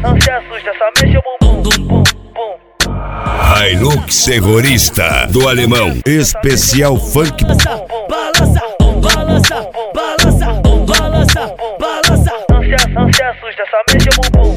não se assusta, só mexe o bumbum, bum, bum. Hilux Terrorista do Alemão, especial funk. Balança, balança, balança, balança, balança. Não se assusta, só mexe o bumbum.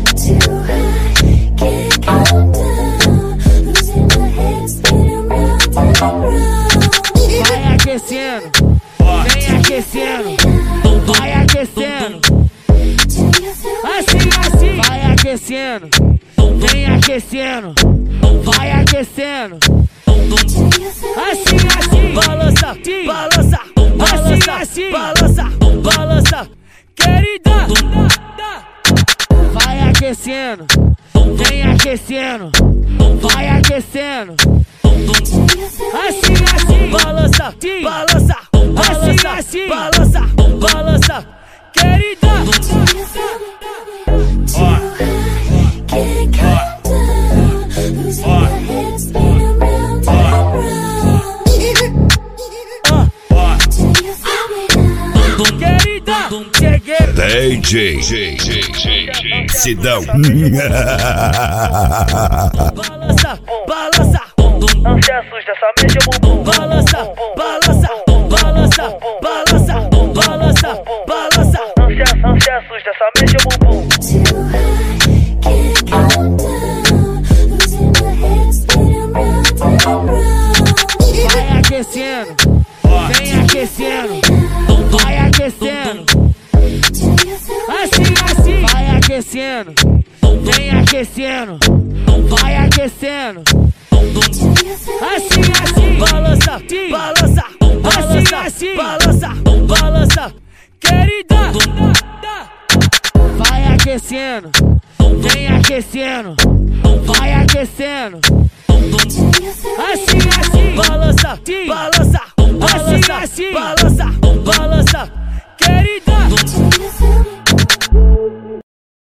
Vai aquecendo, vem aquecendo, vai aquecendo. Assim, assim, vai aquecendo, vem aquecendo, vai aquecendo. Assim, assim, balança, balança, balança, assim, balança, balança, querida. Vai aquecendo, vem aquecendo, vai aquecendo. Assim, assim, balança, balança, assim, assim, balança, balança, querida. Querida, cheguei. DJ Sidão. Balança, balança, não se assusta, só mexe o bumbum. Balança, balança, balança, balança, balança, balança. Não se assusta, só mexe o bumbum. Vai aquecendo, vem aquecendo, vai aquecendo. Assim, assim, vai aquecendo, vem aquecendo, vai aquecendo. Assim, assim, balança, balança, assim, assim, balança, balança, querida. Vai aquecendo, vem aquecendo, vai aquecendo. Assim, assim, balança, balança, assim, assim, balança.